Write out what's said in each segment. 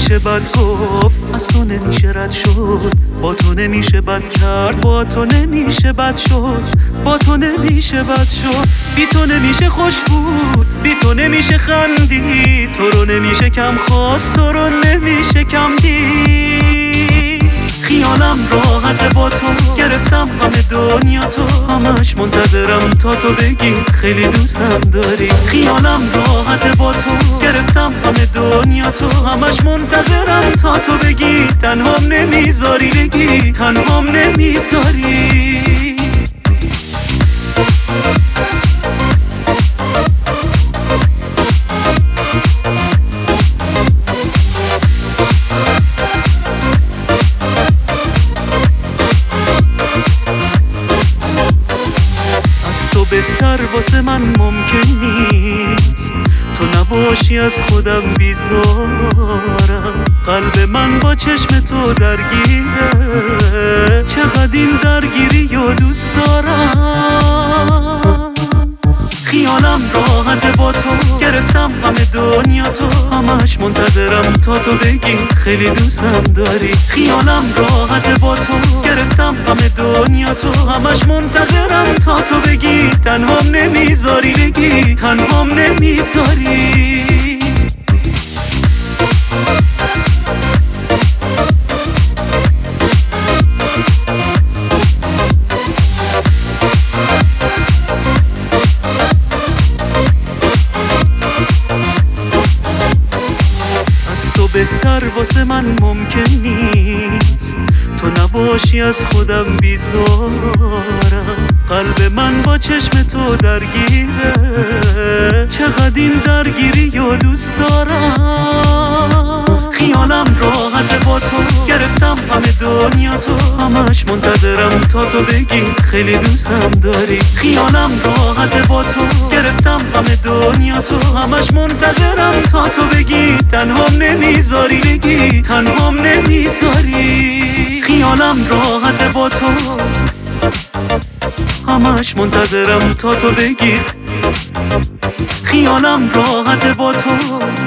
نمیشه بد گفت، از تو نمیشه رد شد، با تو نمیشه بد کرد، با تو نمیشه بد شد، با تو نمیشه بد شد. بی تو نمیشه خوش بود، بی تو نمیشه خندید، تو رو نمیشه کم خواست، تو رو نمیشه کم دید. خیالم راحت با تو، گرفتم همه دنیا تو، همش منتظرم تا تو بگی خیلی دوستم داری. خیالم راحت با تو، گرفتم همه دنیا تو، همش منتظرم تا تو بگی تنهام نمیذاری، بگی تنهام نمیذاری. تو بهتر واسه من ممکن نیست، تو نباشی از خودم بیزارم. قلب من با چشم تو درگیره، چقدر این درگیری و دوست دارم. خیالم راحت با تو، گرفتم همه دنیا تو، همش منتظرم تا تو بگی خیلی دوستم داری. خیالم راحت با تو، گرفتم همه دنیا تو، همش منتظرم تا تو بگی تنهام نمیذاری، بگی تنهام نمیذاری. تو بهتر واسه من ممکن نیست، تو نباشی از خودم بیزارم. قلب من با چشم تو درگیره، چقدر این درگیری و دوست دارم. خیالم راحت با تو، گرفتم همه دنیا تو، همش منتظرم تا تو بگی خیلی دوستم داری. خیالم راحت با تو، گرفتم همه دنیا تو، همش منتظرم تا تو بگی تنهام نمیذاری، بگی تنهام نمیذاری. خیالم راحت با تو، همش منتظرم تا تو بگی. خیالم راحت با تو،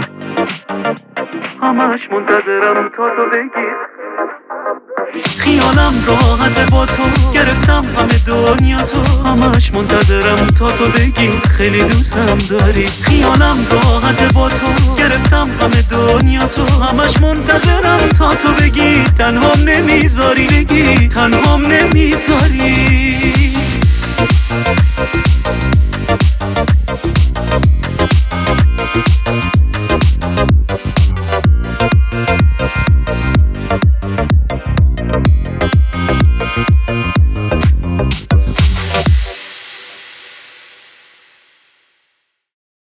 همش منتظرم تا تو بگی. خیالم راحت با تو، گرفتم همه دنیا تو، همش منتظرم تا تو بگی خیلی دوستم داری. خیالم راحت با تو، گرفتم همه دنیا تو، همش منتظرم تا تو بگی تنهام نمیذاری، بگی تنهام نمیذاری.